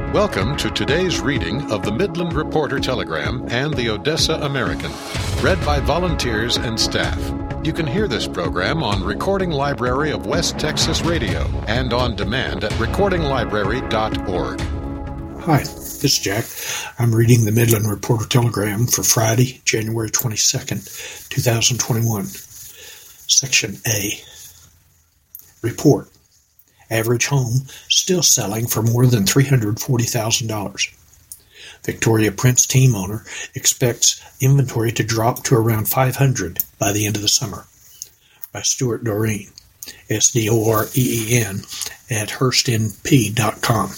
Welcome to today's reading of the Midland Reporter Telegram and the Odessa American, read by volunteers and staff. You can hear this program on Recording Library of West Texas Radio and on demand at recordinglibrary.org. Hi, this is Jack. I'm reading the Midland Reporter Telegram for Friday, January 22nd, 2021. Section A. Report. Average home still selling for more than $340,000. Victoria Prince team owner expects inventory to drop to around 500 by the end of the summer. By Stuart Doreen, S-D-O-R-E-E-N, at HurstNP.com.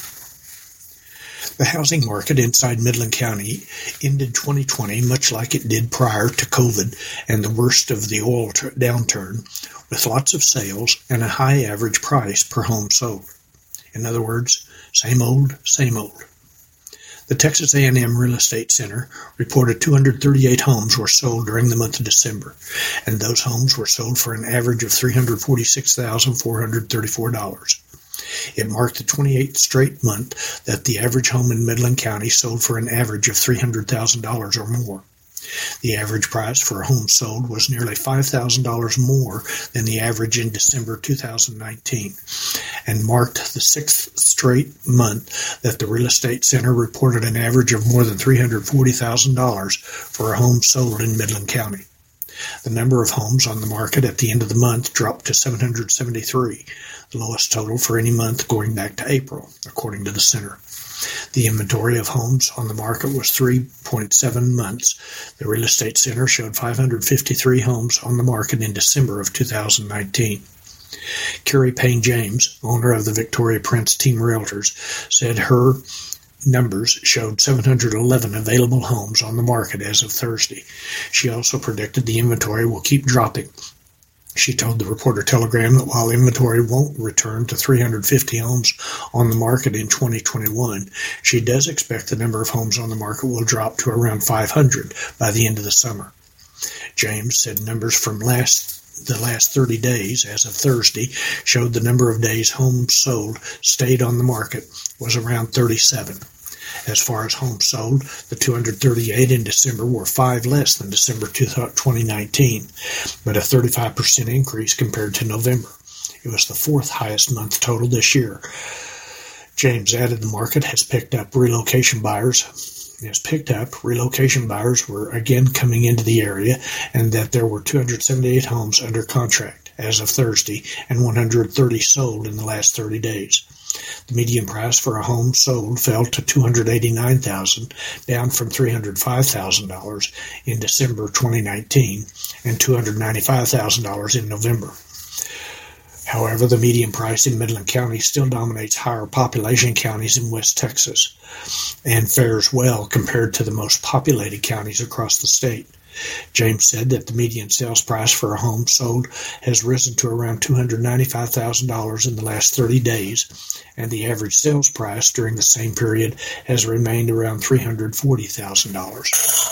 The housing market inside Midland County ended 2020 much like it did prior to COVID and the worst of the oil downturn, with lots of sales and a high average price per home sold. In other words, same old, same old. The Texas A&M Real Estate Center reported 238 homes were sold during the month of December, and those homes were sold for an average of $346,434. It marked the 28th straight month that the average home in Midland County sold for an average of $300,000 or more. The average price for a home sold was nearly $5,000 more than the average in December 2019, and marked the 6th straight month that the Real Estate Center reported an average of more than $340,000 for a home sold in Midland County. The number of homes on the market at the end of the month dropped to 773, the lowest total for any month going back to April, according to the center. The inventory of homes on the market was 3.7 months. The Real Estate Center showed 553 homes on the market in December of 2019. Carrie Payne James, owner of the Victoria Prince Team Realtors, said her numbers showed 711 available homes on the market as of Thursday. She also predicted the inventory will keep dropping. She told the Reporter Telegram that while inventory won't return to 350 homes on the market in 2021, she does expect the number of homes on the market will drop to around 500 by the end of the summer. James said numbers from the last 30 days, as of Thursday, showed the number of days homes sold stayed on the market was around 37. As far as homes sold, the 238 in December were 5 less than December 2019, but a 35% increase compared to November. It was the 4th highest month total this year. James added the market has picked up. Relocation buyers were again coming into the area, and that there were 278 homes under contract as of Thursday and 130 sold in the last 30 days. The median price for a home sold fell to $289,000, down from $305,000 in December 2019 and $295,000 in November. However, the median price in Midland County still dominates higher population counties in West Texas and fares well compared to the most populated counties across the state. James said that the median sales price for a home sold has risen to around $295,000 in the last 30 days, and the average sales price during the same period has remained around $340,000.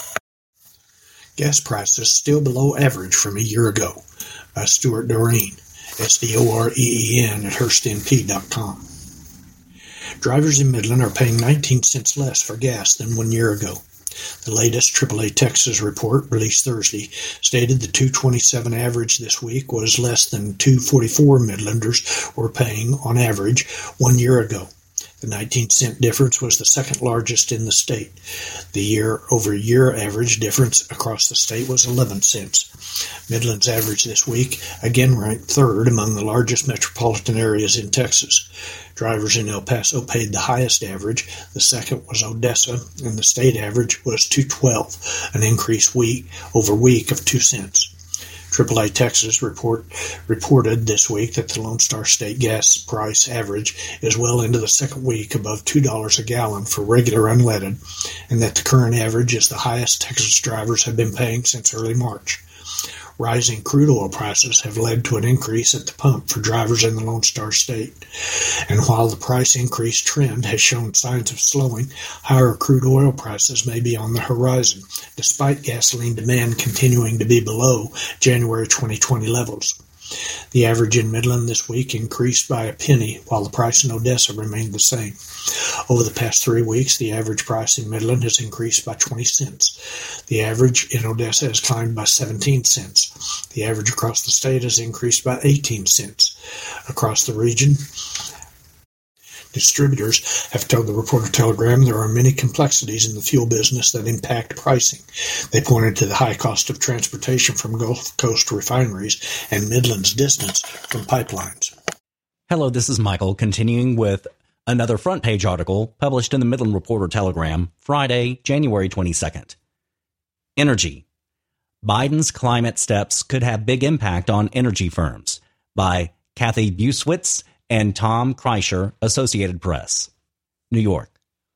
Gas prices still below average from a year ago. By Stuart Doreen, S-D-O-R-E-E-N, at HurstNP.com. Drivers in Midland are paying 19 cents less for gas than 1 year ago. The latest AAA Texas report, released Thursday, stated the 227 average this week was less than 244 Midlanders were paying on average 1 year ago. The 19-cent difference was the second largest in the state. The year-over-year average difference across the state was 11 cents. Midland's average this week again ranked third among the largest metropolitan areas in Texas. Drivers in El Paso paid the highest average, the second was Odessa, and the state average was $2.12, an increase week over week of 2 cents. AAA Texas reported this week that the Lone Star State gas price average is well into the second week above $2 a gallon for regular unleaded, and that the current average is the highest Texas drivers have been paying since early March. Rising crude oil prices have led to an increase at the pump for drivers in the Lone Star State. And while the price increase trend has shown signs of slowing, higher crude oil prices may be on the horizon, despite gasoline demand continuing to be below January 2020 levels. The average in Midland this week increased by a penny, while the price in Odessa remained the same. Over the past 3 weeks, the average price in Midland has increased by 20 cents. The average in Odessa has climbed by 17 cents. The average across the state has increased by 18 cents. Across the region, distributors have told the Reporter-Telegram there are many complexities in the fuel business that impact pricing. They pointed to the high cost of transportation from Gulf Coast refineries and Midland's distance from pipelines. Hello, this is Michael, continuing with another front page article published in the Midland Reporter-Telegram, Friday, January 22nd. Energy. Biden's climate steps could have big impact on energy firms, by Kathy Busewitz and Tom Kreischer, Associated Press. New York.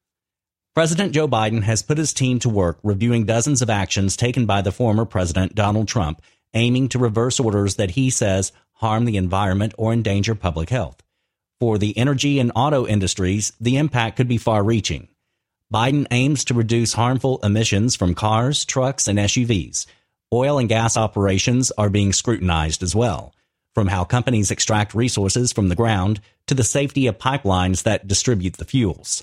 President Joe Biden has put his team to work reviewing dozens of actions taken by the former President Donald Trump, aiming to reverse orders that he says harm the environment or endanger public health. For the energy and auto industries, the impact could be far-reaching. Biden aims to reduce harmful emissions from cars, trucks, and SUVs. Oil and gas operations are being scrutinized as well, from how companies extract resources from the ground to the safety of pipelines that distribute the fuels.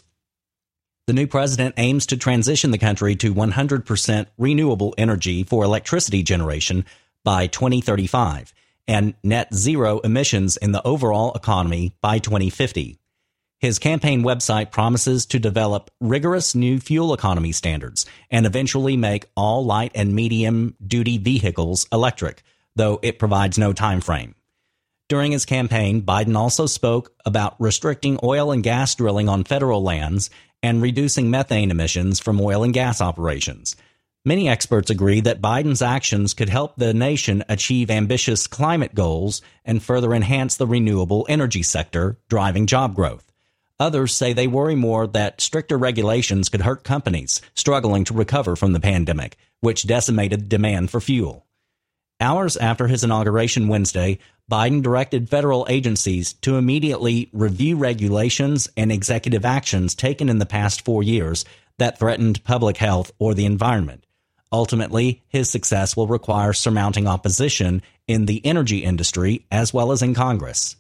The new president aims to transition the country to 100% renewable energy for electricity generation by 2035 and net zero emissions in the overall economy by 2050. His campaign website promises to develop rigorous new fuel economy standards and eventually make all light and medium-duty vehicles electric, though it provides no time frame. During his campaign, Biden also spoke about restricting oil and gas drilling on federal lands and reducing methane emissions from oil and gas operations. Many experts agree that Biden's actions could help the nation achieve ambitious climate goals and further enhance the renewable energy sector, driving job growth. Others say they worry more that stricter regulations could hurt companies struggling to recover from the pandemic, which decimated demand for fuel. Hours after his inauguration Wednesday, Biden directed federal agencies to immediately review regulations and executive actions taken in the past 4 years that threatened public health or the environment. Ultimately, his success will require surmounting opposition in the energy industry as well as in Congress.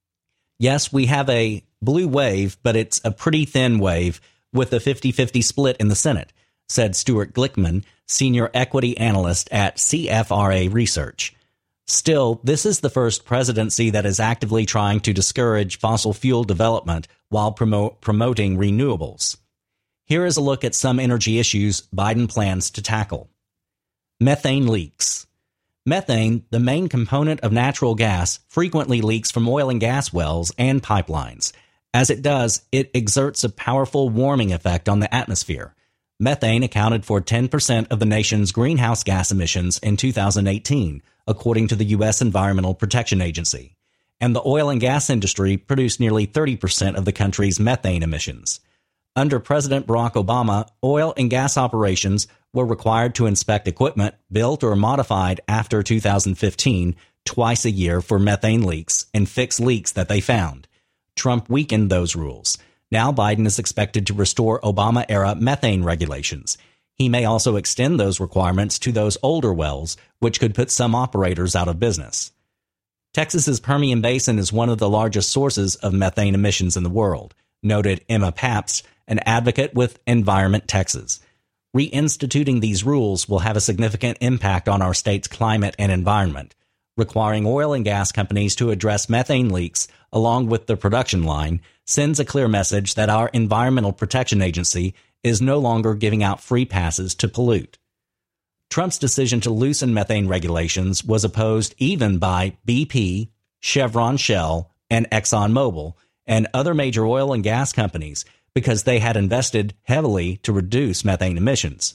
Yes, we have a blue wave, but it's a pretty thin wave with a 50-50 split in the Senate, said Stuart Glickman, senior equity analyst at CFRA Research. Still, this is the first presidency that is actively trying to discourage fossil fuel development while promoting renewables. Here is a look at some energy issues Biden plans to tackle. Methane leaks. Methane, the main component of natural gas, frequently leaks from oil and gas wells and pipelines. As it does, it exerts a powerful warming effect on the atmosphere. Methane accounted for 10% of the nation's greenhouse gas emissions in 2018, according to the U.S. Environmental Protection Agency. And the oil and gas industry produced nearly 30% of the country's methane emissions. Under President Barack Obama, oil and gas operations were required to inspect equipment built or modified after 2015 twice a year for methane leaks and fix leaks that they found. Trump weakened those rules. Now Biden is expected to restore Obama-era methane regulations. He may also extend those requirements to those older wells, which could put some operators out of business. Texas's Permian Basin is one of the largest sources of methane emissions in the world, noted Emma Pabst, an advocate with Environment Texas. Reinstituting these rules will have a significant impact on our state's climate and environment. Requiring oil and gas companies to address methane leaks along with the production line sends a clear message that our Environmental Protection Agency is no longer giving out free passes to pollute. Trump's decision to loosen methane regulations was opposed even by BP, Chevron Shell, and ExxonMobil, and other major oil and gas companies because they had invested heavily to reduce methane emissions.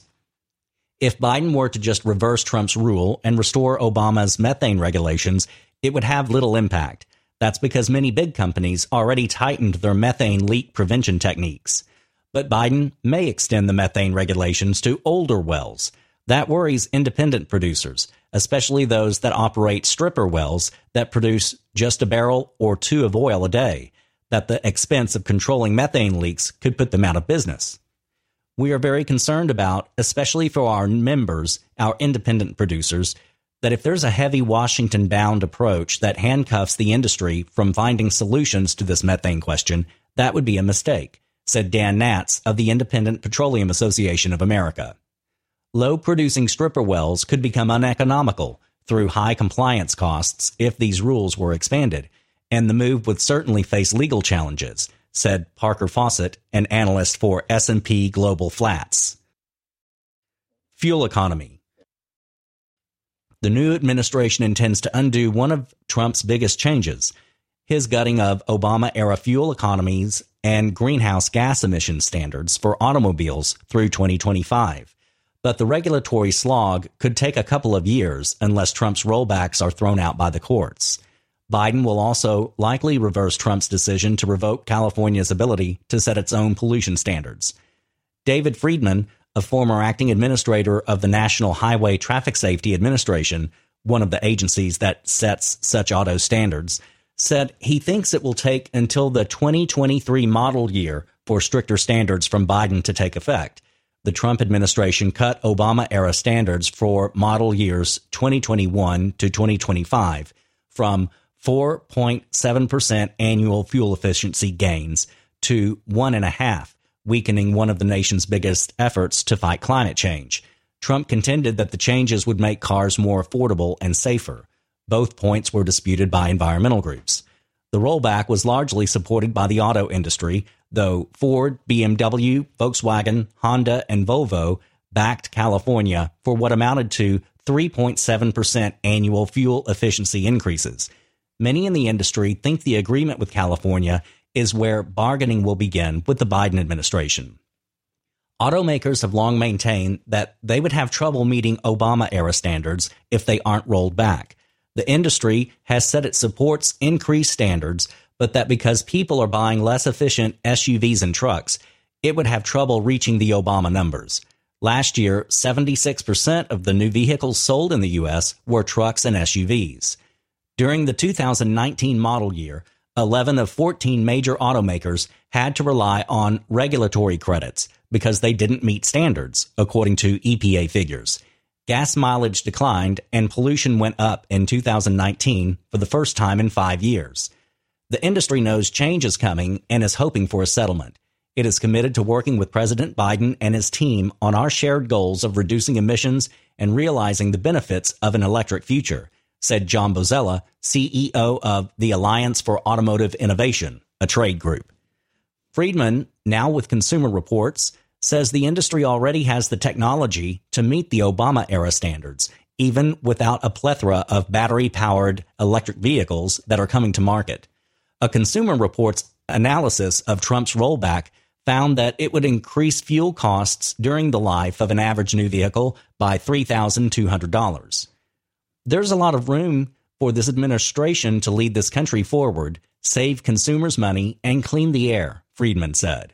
If Biden were to just reverse Trump's rule and restore Obama's methane regulations, it would have little impact. That's because many big companies already tightened their methane leak prevention techniques. But Biden may extend the methane regulations to older wells. That worries independent producers, especially those that operate stripper wells that produce just a barrel or two of oil a day, that the expense of controlling methane leaks could put them out of business. We are very concerned about, especially for our members, our independent producers, that if there's a heavy Washington-bound approach that handcuffs the industry from finding solutions to this methane question, that would be a mistake, said Dan Natz of the Independent Petroleum Association of America. Low-producing stripper wells could become uneconomical through high compliance costs if these rules were expanded, and the move would certainly face legal challenges, said Parker Fawcett, an analyst for S&P Global Flats. Fuel economy. The new administration intends to undo one of Trump's biggest changes, his gutting of Obama-era fuel economies and greenhouse gas emission standards for automobiles through 2025. But the regulatory slog could take a couple of years unless Trump's rollbacks are thrown out by the courts. Biden will also likely reverse Trump's decision to revoke California's ability to set its own pollution standards. David Friedman, a former acting administrator of the National Highway Traffic Safety Administration, one of the agencies that sets such auto standards, said he thinks it will take until the 2023 model year for stricter standards from Biden to take effect. The Trump administration cut Obama-era standards for model years 2021 to 2025 from 4.7% annual fuel efficiency gains to 1.5%, weakening one of the nation's biggest efforts to fight climate change. Trump contended that the changes would make cars more affordable and safer. Both points were disputed by environmental groups. The rollback was largely supported by the auto industry, though Ford, BMW, Volkswagen, Honda, and Volvo backed California for what amounted to 3.7% annual fuel efficiency increases. Many in the industry think the agreement with California is where bargaining will begin with the Biden administration. Automakers have long maintained that they would have trouble meeting Obama-era standards if they aren't rolled back. The industry has said it supports increased standards, but that because people are buying less efficient SUVs and trucks, it would have trouble reaching the Obama numbers. Last year, 76% of the new vehicles sold in the U.S. were trucks and SUVs. During the 2019 model year, 11 of 14 major automakers had to rely on regulatory credits because they didn't meet standards, according to EPA figures. Gas mileage declined and pollution went up in 2019 for the first time in 5 years. The industry knows change is coming and is hoping for a settlement. It is committed to working with President Biden and his team on our shared goals of reducing emissions and realizing the benefits of an electric future, said John Bozella, CEO of the Alliance for Automotive Innovation, a trade group. Friedman, now with Consumer Reports, says the industry already has the technology to meet the Obama-era standards, even without a plethora of battery-powered electric vehicles that are coming to market. A Consumer Reports analysis of Trump's rollback found that it would increase fuel costs during the life of an average new vehicle by $3,200. There's a lot of room for this administration to lead this country forward, save consumers money, and clean the air, Friedman said.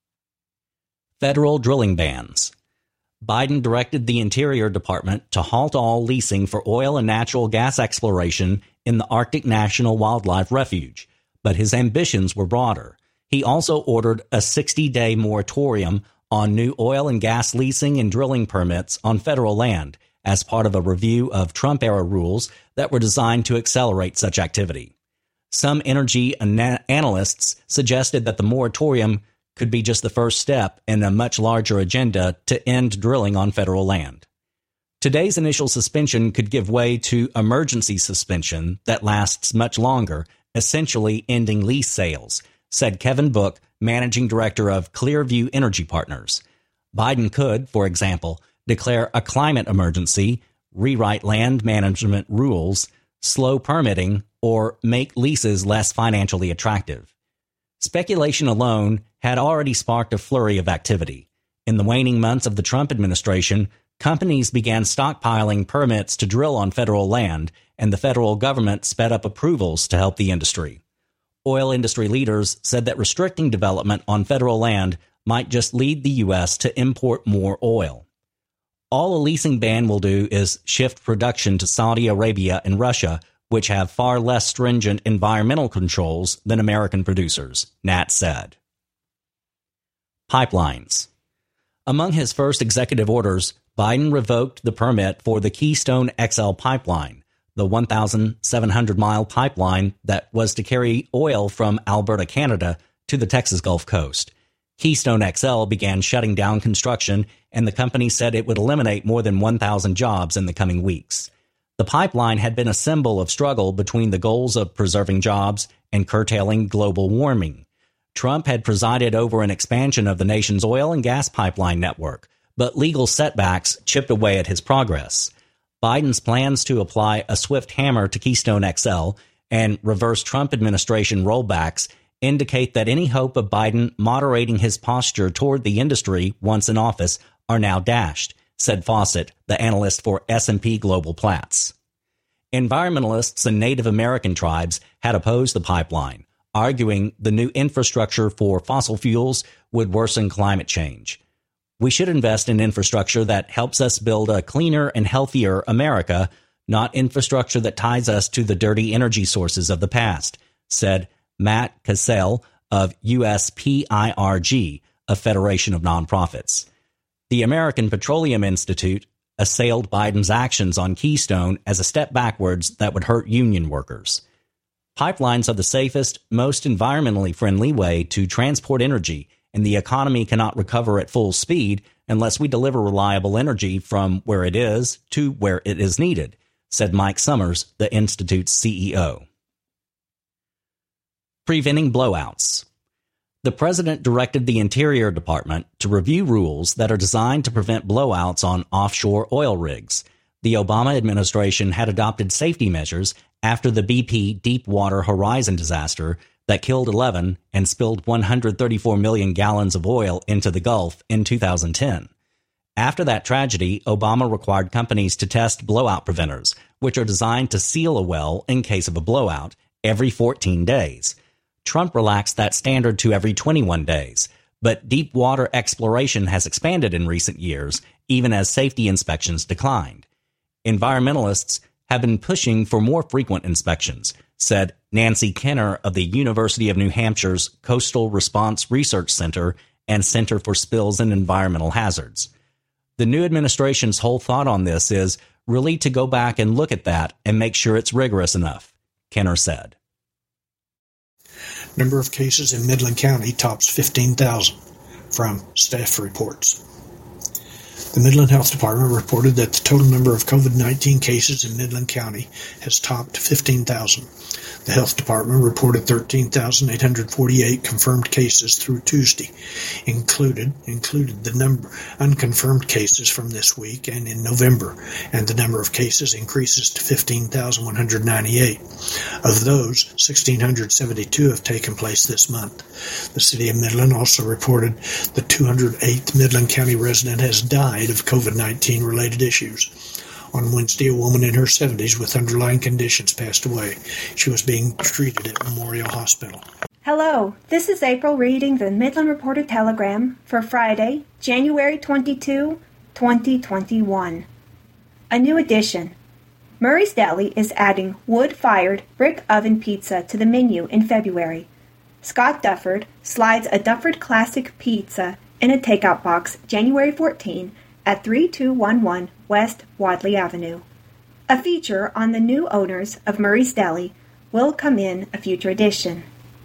Federal drilling bans. Biden directed the Interior Department to halt all leasing for oil and natural gas exploration in the Arctic National Wildlife Refuge, but his ambitions were broader. He also ordered a 60-day moratorium on new oil and gas leasing and drilling permits on federal land as part of a review of Trump-era rules that were designed to accelerate such activity. Some energy analysts suggested that the moratorium could be just the first step in a much larger agenda to end drilling on federal land. Today's initial suspension could give way to emergency suspension that lasts much longer, essentially ending lease sales, said Kevin Book, managing director of Clearview Energy Partners. Biden could, for example, declare a climate emergency, rewrite land management rules, slow permitting, or make leases less financially attractive. Speculation alone had already sparked a flurry of activity. In the waning months of the Trump administration, companies began stockpiling permits to drill on federal land, and the federal government sped up approvals to help the industry. Oil industry leaders said that restricting development on federal land might just lead the U.S. to import more oil. All a leasing ban will do is shift production to Saudi Arabia and Russia, which have far less stringent environmental controls than American producers, Nat said. Pipelines. Among his first executive orders, Biden revoked the permit for the Keystone XL pipeline, the 1,700-mile pipeline that was to carry oil from Alberta, Canada, to the Texas Gulf Coast. Keystone XL began shutting down construction, and the company said it would eliminate more than 1,000 jobs in the coming weeks. The pipeline had been a symbol of struggle between the goals of preserving jobs and curtailing global warming. Trump had presided over an expansion of the nation's oil and gas pipeline network, but legal setbacks chipped away at his progress. Biden's plans to apply a swift hammer to Keystone XL and reverse Trump administration rollbacks indicate that any hope of Biden moderating his posture toward the industry once in office are now dashed, said Fawcett, the analyst for S&P Global Platts. Environmentalists and Native American tribes had opposed the pipeline, arguing the new infrastructure for fossil fuels would worsen climate change. We should invest in infrastructure that helps us build a cleaner and healthier America, not infrastructure that ties us to the dirty energy sources of the past, said Matt Cassell of USPIRG, a federation of nonprofits. The American Petroleum Institute assailed Biden's actions on Keystone as a step backwards that would hurt union workers. Pipelines are the safest, most environmentally friendly way to transport energy, and the economy cannot recover at full speed unless we deliver reliable energy from where it is to where it is needed, said Mike Summers, the Institute's CEO. Preventing blowouts. The president directed the Interior Department to review rules that are designed to prevent blowouts on offshore oil rigs. The Obama administration had adopted safety measures after the BP Deepwater Horizon disaster that killed 11 and spilled 134 million gallons of oil into the Gulf in 2010. After that tragedy, Obama required companies to test blowout preventers, which are designed to seal a well in case of a blowout, every 14 days. Trump relaxed that standard to every 21 days, but deep water exploration has expanded in recent years, even as safety inspections declined. Environmentalists have been pushing for more frequent inspections, said Nancy Kenner of the University of New Hampshire's Coastal Response Research Center and Center for Spills and Environmental Hazards. The new administration's whole thought on this is really to go back and look at that and make sure it's rigorous enough, Kenner said. Number of cases in Midland County tops 15,000 from staff reports. The Midland Health Department reported that the total number of COVID-19 cases in Midland County has topped 15,000. The Health Department reported 13,848 confirmed cases through Tuesday, included the number unconfirmed cases from this week and in November, and the number of cases increases to 15,198. Of those, 1,672 have taken place this month. The City of Midland also reported the 208th Midland County resident has died of COVID-19 related issues. On Wednesday, a woman in her 70s with underlying conditions passed away. She was being treated at Memorial Hospital. Hello, this is April reading the Midland Reporter Telegram for Friday, January 22, 2021. A new edition. Murray's Deli is adding wood-fired brick oven pizza to the menu in February. Scott Dufford slides a Dufford Classic Pizza in a takeout box January 14 at 3211 West Wadley Avenue. A feature on the new owners of Murray's Deli will come in a future edition.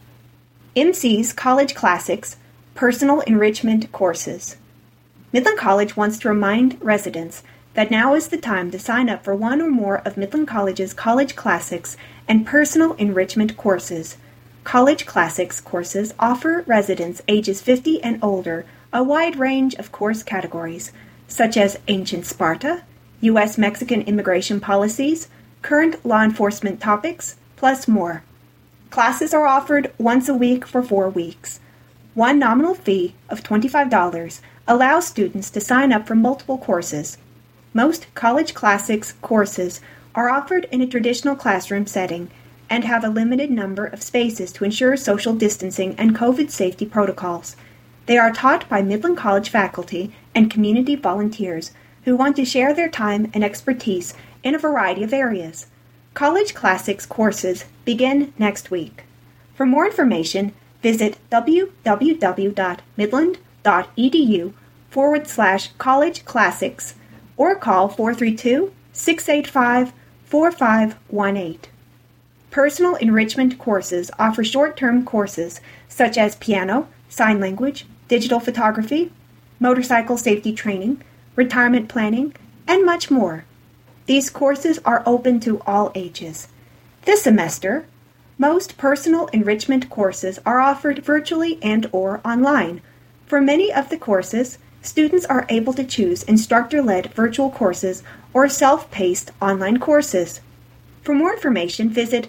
MC's College Classics Personal Enrichment Courses. Midland College wants to remind residents that now is the time to sign up for one or more of Midland College's College Classics and Personal Enrichment Courses. College Classics courses offer residents ages 50 and older a wide range of course categories, such as Ancient Sparta, U.S.-Mexican immigration policies, current law enforcement topics, plus more. Classes are offered once a week for 4 weeks. One nominal fee of $25 allows students to sign up for multiple courses. Most College Classics courses are offered in a traditional classroom setting and have a limited number of spaces to ensure social distancing and COVID safety protocols. They are taught by Midland College faculty and community volunteers who want to share their time and expertise in a variety of areas. College Classics courses begin next week. For more information, visit www.midland.edu college classics or call 432-685-4518. Personal enrichment courses offer short-term courses such as piano, sign language, digital photography, motorcycle safety training, retirement planning, and much more. These courses are open to all ages. This semester, most personal enrichment courses are offered virtually and/or online. For many of the courses, students are able to choose instructor-led virtual courses or self-paced online courses. For more information, visit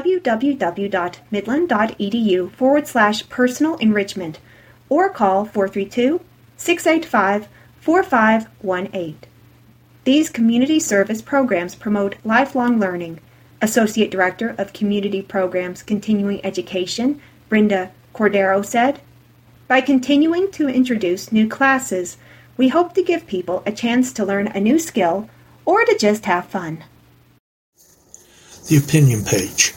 www.midland.edu/personal enrichment or call 432-685-4518. These community service programs promote lifelong learning. Associate Director of Community Programs Continuing Education, Brenda Cordero, said, "By continuing to introduce new classes, we hope to give people a chance to learn a new skill or to just have fun." The opinion page.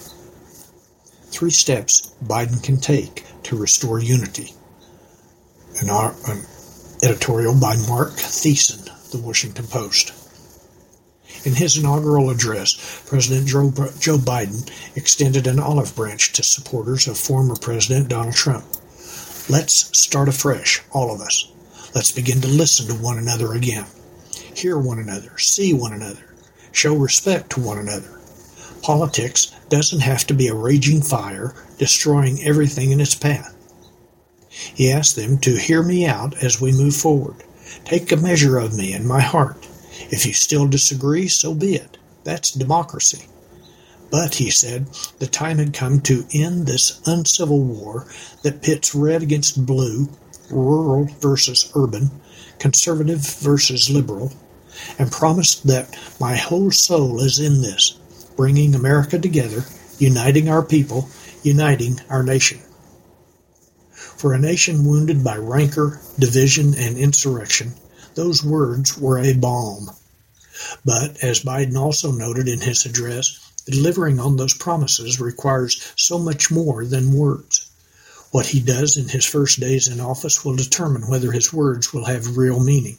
3 steps Biden can take to restore unity. An editorial by Mark Thiessen, The Washington Post. In his inaugural address, President Joe Biden extended an olive branch to supporters of former President Donald Trump. Let's start afresh, all of us. Let's begin to listen to one another again. Hear one another, see one another, show respect to one another. Politics doesn't have to be a raging fire, destroying everything in its path. He asked them to hear me out as we move forward. Take a measure of me and my heart. If you still disagree, so be it. That's democracy. But, he said, the time had come to end this uncivil war that pits red against blue, rural versus urban, conservative versus liberal, and promised that my whole soul is in this, bringing America together, uniting our people, uniting our nation. For a nation wounded by rancor, division, and insurrection, those words were a balm. But, as Biden also noted in his address, delivering on those promises requires so much more than words. What he does in his first days in office will determine whether his words will have real meaning.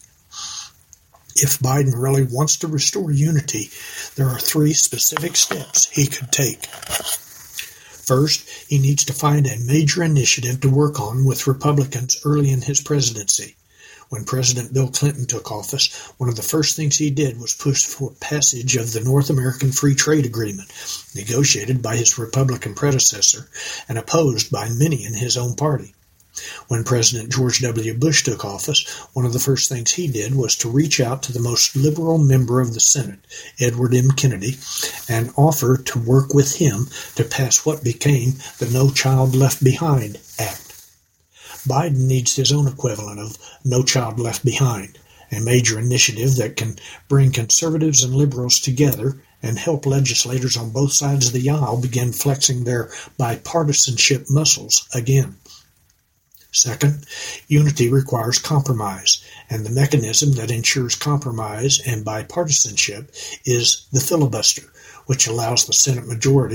If Biden really wants to restore unity, there are 3 specific steps he could take. First, he needs to find a major initiative to work on with Republicans early in his presidency. When President Bill Clinton took office, one of the first things he did was push for passage of the North American Free Trade Agreement, negotiated by his Republican predecessor and opposed by many in his own party. When President George W. Bush took office, one of the first things he did was to reach out to the most liberal member of the Senate, Edward M. Kennedy, and offer to work with him to pass what became the No Child Left Behind Act. Biden needs his own equivalent of No Child Left Behind, a major initiative that can bring conservatives and liberals together and help legislators on both sides of the aisle begin flexing their bipartisanship muscles again. Second, unity requires compromise, and the mechanism that ensures compromise and bipartisanship is the filibuster, which allows the Senate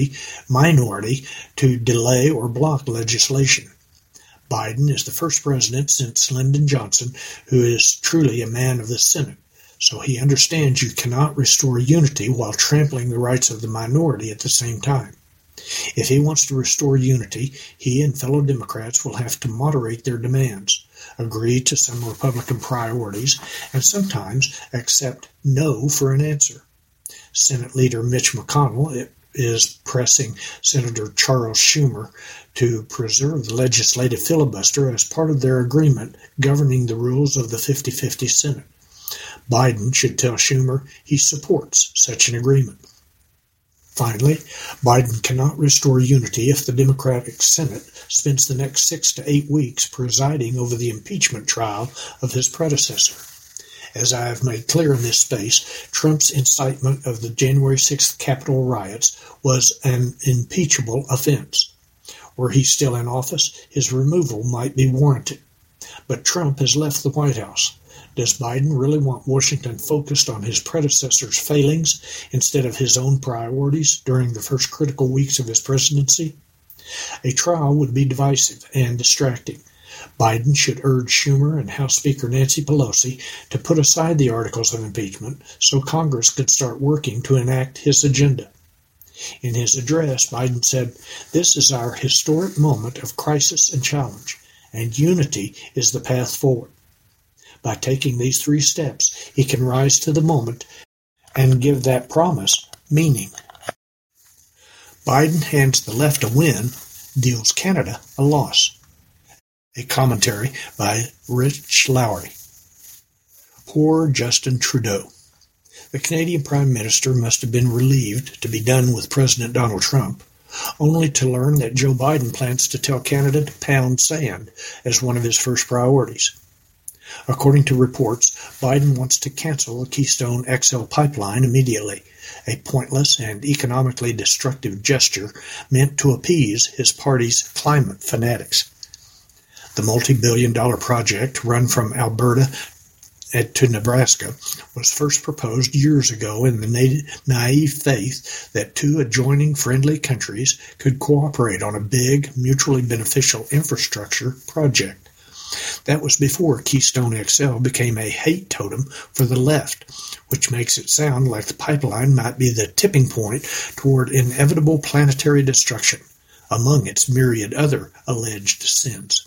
minority to delay or block legislation. Biden is the first president since Lyndon Johnson who is truly a man of the Senate, so he understands you cannot restore unity while trampling the rights of the minority at the same time. If he wants to restore unity, he and fellow Democrats will have to moderate their demands, agree to some Republican priorities, and sometimes accept no for an answer. Senate Leader Mitch McConnell is pressing Senator Charles Schumer to preserve the legislative filibuster as part of their agreement governing the rules of the 50-50 Senate. Biden should tell Schumer he supports such an agreement. Finally, Biden cannot restore unity if the Democratic Senate spends the next 6 to 8 weeks presiding over the impeachment trial of his predecessor. As I have made clear in this space, Trump's incitement of the January 6th Capitol riots was an impeachable offense. Were he still in office, his removal might be warranted. But Trump has left the White House. Does Biden really want Washington focused on his predecessor's failings instead of his own priorities during the first critical weeks of his presidency? A trial would be divisive and distracting, Biden should urge Schumer and House Speaker Nancy Pelosi to put aside the articles of impeachment so Congress could start working to enact his agenda. In his address, Biden said, "This is our historic moment of crisis and challenge, and unity is the path forward." By taking these 3 steps, he can rise to the moment and give that promise meaning. Biden hands the left a win, deals Canada a loss. A commentary by Rich Lowry. Poor Justin Trudeau. The Canadian Prime Minister must have been relieved to be done with President Donald Trump, only to learn that Joe Biden plans to tell Canada to pound sand as one of his first priorities. According to reports, Biden wants to cancel the Keystone XL pipeline immediately, a pointless and economically destructive gesture meant to appease his party's climate fanatics. The multi-billion-dollar project, run from Alberta to Nebraska, was first proposed years ago in the naive faith that 2 adjoining friendly countries could cooperate on a big, mutually beneficial infrastructure project. That was before Keystone XL became a hate totem for the left, which makes it sound like the pipeline might be the tipping point toward inevitable planetary destruction, among its myriad other alleged sins.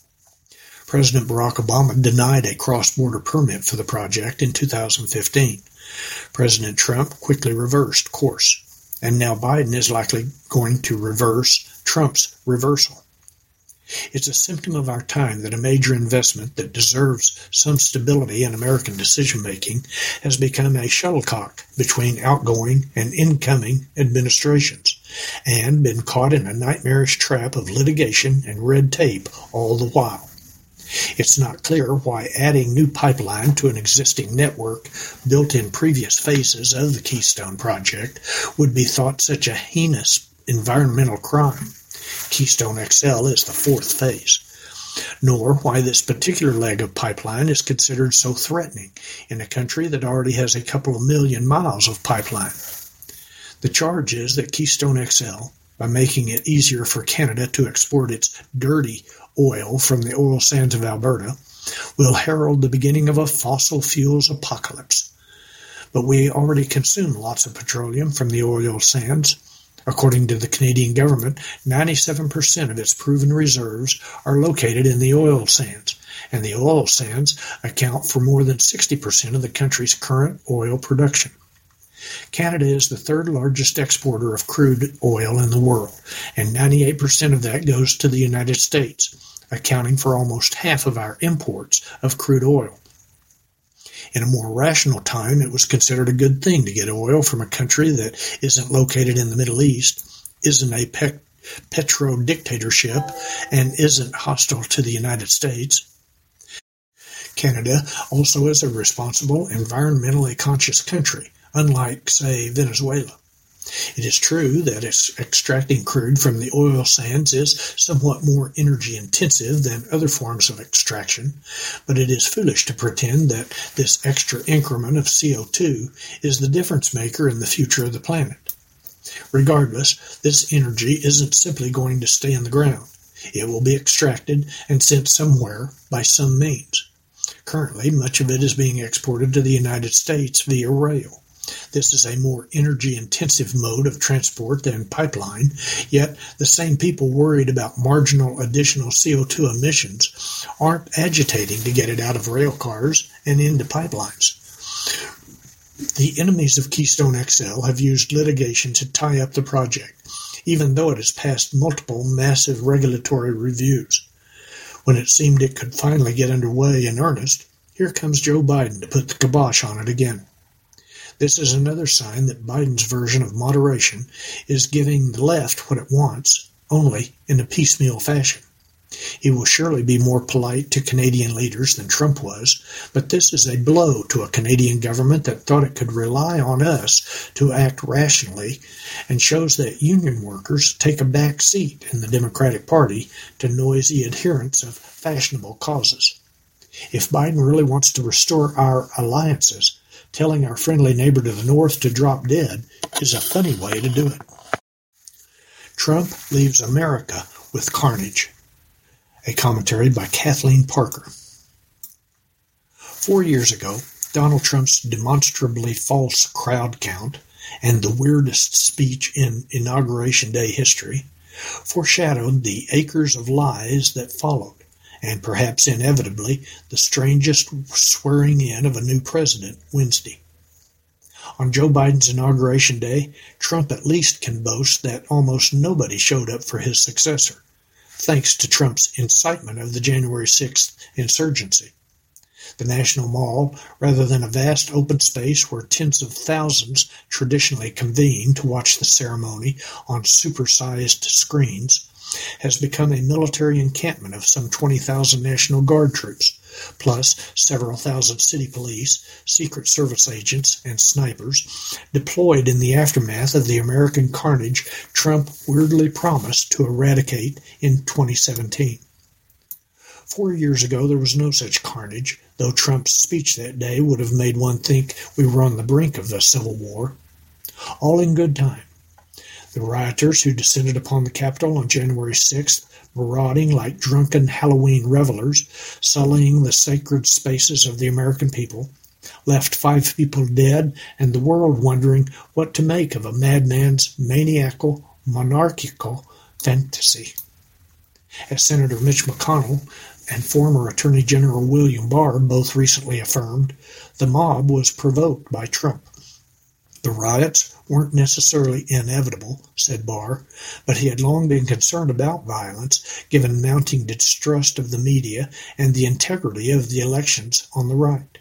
President Barack Obama denied a cross-border permit for the project in 2015. President Trump quickly reversed course, and now Biden is likely going to reverse Trump's reversal. It's a symptom of our time that a major investment that deserves some stability in American decision-making has become a shuttlecock between outgoing and incoming administrations, and been caught in a nightmarish trap of litigation and red tape all the while. It's not clear why adding new pipeline to an existing network built in previous phases of the Keystone Project would be thought such a heinous environmental crime. Keystone XL is the 4th phase, nor why this particular leg of pipeline is considered so threatening in a country that already has a couple of million miles of pipeline. The charge is that Keystone XL, by making it easier for Canada to export its dirty oil from the oil sands of Alberta, will herald the beginning of a fossil fuels apocalypse. But we already consume lots of petroleum from the oil sands. According to the Canadian government, 97% of its proven reserves are located in the oil sands, and the oil sands account for more than 60% of the country's current oil production. Canada is the 3rd largest exporter of crude oil in the world, and 98% of that goes to the United States, accounting for almost half of our imports of crude oil. In a more rational time, it was considered a good thing to get oil from a country that isn't located in the Middle East, isn't a petro-dictatorship, and isn't hostile to the United States. Canada also is a responsible, environmentally conscious country, unlike, say, Venezuela. It is true that extracting crude from the oil sands is somewhat more energy-intensive than other forms of extraction, but it is foolish to pretend that this extra increment of CO2 is the difference-maker in the future of the planet. Regardless, this energy isn't simply going to stay in the ground. It will be extracted and sent somewhere by some means. Currently, much of it is being exported to the United States via rail. This is a more energy-intensive mode of transport than pipeline, yet the same people worried about marginal additional CO2 emissions aren't agitating to get it out of rail cars and into pipelines. The enemies of Keystone XL have used litigation to tie up the project, even though it has passed multiple massive regulatory reviews. When it seemed it could finally get underway in earnest, here comes Joe Biden to put the kibosh on it again. This is another sign that Biden's version of moderation is giving the left what it wants, only in a piecemeal fashion. He will surely be more polite to Canadian leaders than Trump was, but this is a blow to a Canadian government that thought it could rely on us to act rationally, and shows that union workers take a back seat in the Democratic Party to noisy adherents of fashionable causes. If Biden really wants to restore our alliances, telling our friendly neighbor to the north to drop dead is a funny way to do it. Trump leaves America with carnage. A commentary by Kathleen Parker. 4 years ago, Donald Trump's demonstrably false crowd count and the weirdest speech in Inauguration Day history foreshadowed the acres of lies that followed, and perhaps inevitably the strangest swearing in of a new president Wednesday. On Joe Biden's Inauguration Day, Trump at least can boast that almost nobody showed up for his successor, thanks to Trump's incitement of the January 6th insurgency. The National Mall, rather than a vast open space where tens of thousands traditionally convene to watch the ceremony on supersized screens, has become a military encampment of some 20,000 National Guard troops, plus several thousand city police, Secret Service agents, and snipers deployed in the aftermath of the American carnage Trump weirdly promised to eradicate in 2017. 4 years ago, there was no such carnage, though Trump's speech that day would have made one think we were on the brink of a civil war. All in good time. The rioters who descended upon the Capitol on January 6th, marauding like drunken Halloween revelers, sullying the sacred spaces of the American people, left 5 people dead and the world wondering what to make of a madman's maniacal, monarchical fantasy. As Senator Mitch McConnell and former Attorney General William Barr both recently affirmed, the mob was provoked by Trump. The riots weren't necessarily inevitable, said Barr, but he had long been concerned about violence, given mounting distrust of the media and the integrity of the elections on the right.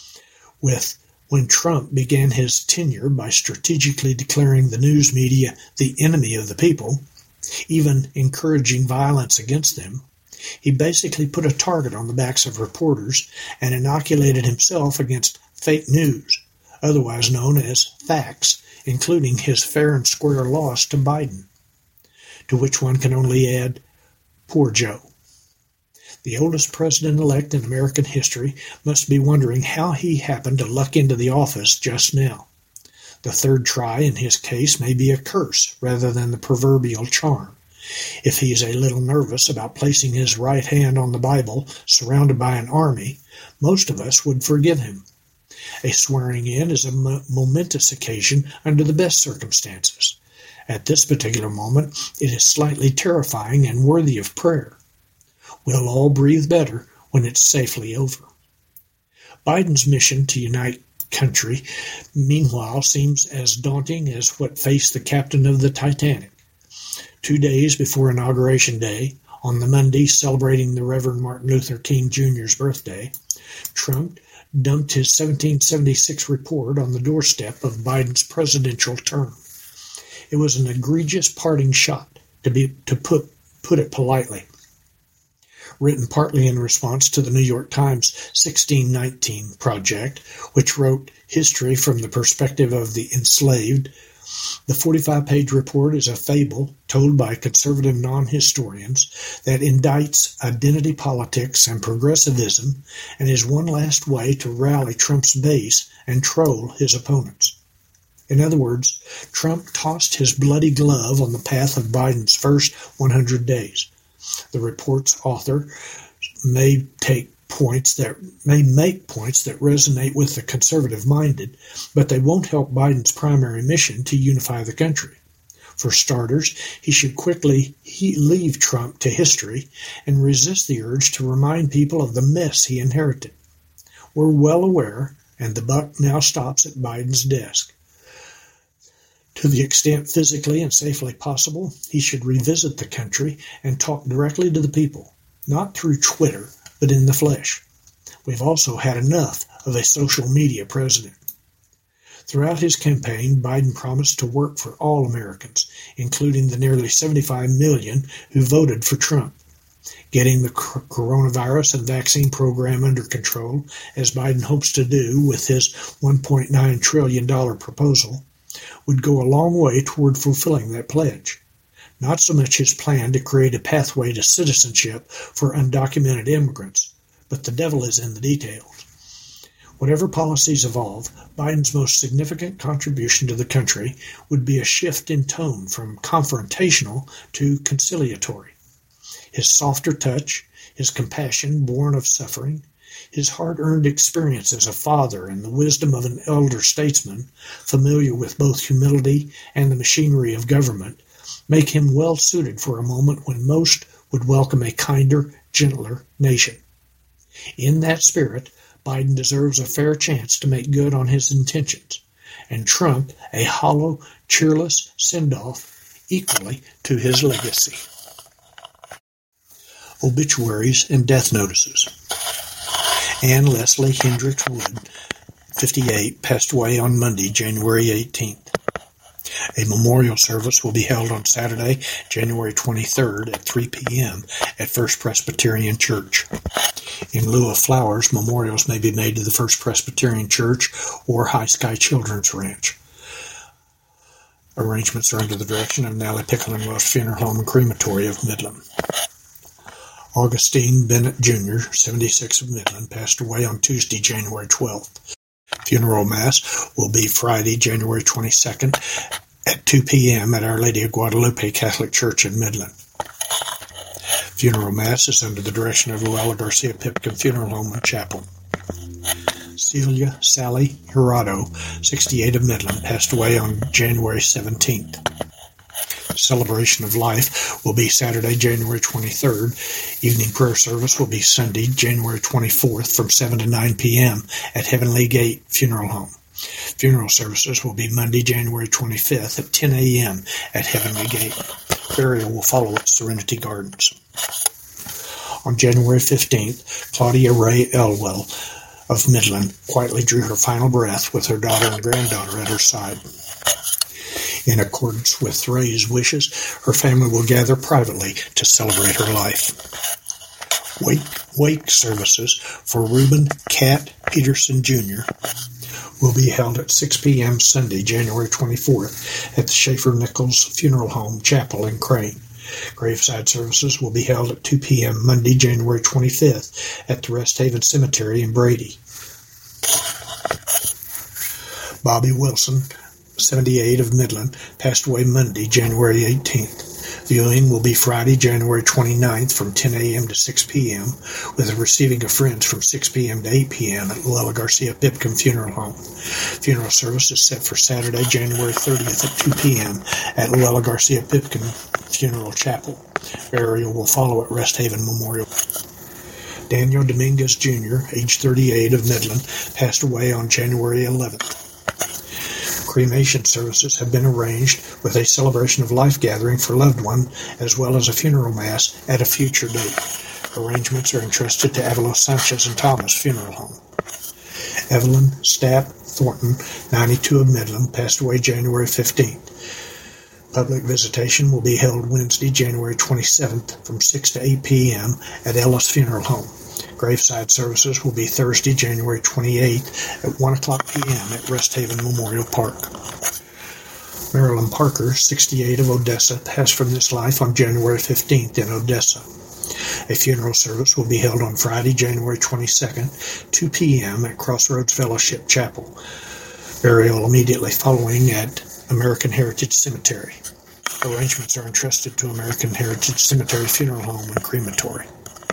When Trump began his tenure by strategically declaring the news media the enemy of the people, even encouraging violence against them, he basically put a target on the backs of reporters and inoculated himself against fake news, otherwise known as facts, including his fair and square loss to Biden, to which one can only add, poor Joe. The oldest president-elect in American history must be wondering how he happened to luck into the office just now. The third try in his case may be a curse rather than the proverbial charm. If he is a little nervous about placing his right hand on the Bible surrounded by an army, most of us would forgive him. A swearing-in is a momentous occasion under the best circumstances. At this particular moment, it is slightly terrifying and worthy of prayer. We'll all breathe better when it's safely over. Biden's mission to unite country, meanwhile, seems as daunting as what faced the captain of the Titanic. 2 days before Inauguration Day, on the Monday celebrating the Reverend Martin Luther King Jr.'s birthday, Trump dumped his 1776 report on the doorstep of Biden's presidential term. It was an egregious parting shot, to put it politely. Written partly in response to the New York Times 1619 Project, which wrote history from the perspective of the enslaved, the 45-page report is a fable told by conservative non-historians that indicts identity politics and progressivism and is one last way to rally Trump's base and troll his opponents. In other words, Trump tossed his bloody glove on the path of Biden's first 100 days. The report's author may make points that resonate with the conservative-minded, but they won't help Biden's primary mission to unify the country. For starters, he should quickly leave Trump to history and resist the urge to remind people of the mess he inherited. We're well aware, and the buck now stops at Biden's desk. To the extent physically and safely possible, he should revisit the country and talk directly to the people, not through Twitter, but in the flesh. We've also had enough of a social media president. Throughout his campaign, Biden promised to work for all Americans, including the nearly 75 million who voted for Trump. Getting the coronavirus and vaccine program under control, as Biden hopes to do with his $1.9 trillion proposal, would go a long way toward fulfilling that pledge. Not so much his plan to create a pathway to citizenship for undocumented immigrants, but the devil is in the details. Whatever policies evolve, Biden's most significant contribution to the country would be a shift in tone from confrontational to conciliatory. His softer touch, his compassion born of suffering, his hard-earned experience as a father, and the wisdom of an elder statesman, familiar with both humility and the machinery of government, make him well suited for a moment when most would welcome a kinder, gentler nation. In that spirit, Biden deserves a fair chance to make good on his intentions, and Trump a hollow, cheerless send-off equally to his legacy. Obituaries and death notices. Anne Leslie Hendricks Wood, 58, passed away on Monday, January 18th. A memorial service will be held on Saturday, January 23rd at 3 p.m. at First Presbyterian Church. In lieu of flowers, memorials may be made to the First Presbyterian Church or High Sky Children's Ranch. Arrangements are under the direction of Nally Pickle and Welsh Funeral Home and Crematory of Midland. Augustine Bennett Jr., 76 of Midland, passed away on Tuesday, January 12th. Funeral Mass will be Friday, January 22nd at 2 p.m. at Our Lady of Guadalupe Catholic Church in Midland. Funeral Mass is under the direction of Luella Garcia Pipkin Funeral Home and Chapel. Celia Sally Hirado, 68 of Midland, passed away on January 17th. Celebration of Life will be Saturday, January 23rd. Evening prayer service will be Sunday, January 24th from 7 to 9 p.m. at Heavenly Gate Funeral Home. Funeral services will be Monday, January 25th at 10 a.m. at Heavenly Gate. Burial will follow at Serenity Gardens. On January 15th, Claudia Ray Elwell of Midland quietly drew her final breath with her daughter and granddaughter at her side. In accordance with Ray's wishes, her family will gather privately to celebrate her life. Wake services for Reuben Cat Peterson Jr. will be held at 6 p.m. Sunday, January 24th at the Schaefer Nichols Funeral Home Chapel in Crane. Graveside services will be held at 2 p.m. Monday, January 25th at the Rest Haven Cemetery in Brady. Bobby Wilson, 78 of Midland, passed away Monday, January 18th. Viewing will be Friday, January 29th from 10 a.m. to 6 p.m. with a receiving of friends from 6 p.m. to 8 p.m. at Luella Garcia Pipkin Funeral Home. Funeral service is set for Saturday, January 30th at 2 p.m. at Luella Garcia Pipkin Funeral Chapel. Burial will follow at Rest Haven Memorial. Daniel Dominguez Jr., age 38 of Midland, passed away on January 11th. Cremation services have been arranged with a celebration of life gathering for loved one as well as a funeral mass at a future date. Arrangements are entrusted to Avalos Sanchez and Thomas Funeral Home. Evelyn Stapp Thornton, 92 of Midland, passed away January 15th. Public visitation will be held Wednesday, January 27th from 6 to 8 p.m. at Ellis Funeral Home. Graveside services will be Thursday, January 28th at 1 o'clock p.m. at Rest Haven Memorial Park. Marilyn Parker, 68 of Odessa, passed from this life on January 15th in Odessa. A funeral service will be held on Friday, January 22nd, 2 p.m. at Crossroads Fellowship Chapel. Burial immediately following at American Heritage Cemetery. Arrangements are entrusted to American Heritage Cemetery Funeral Home and Crematory.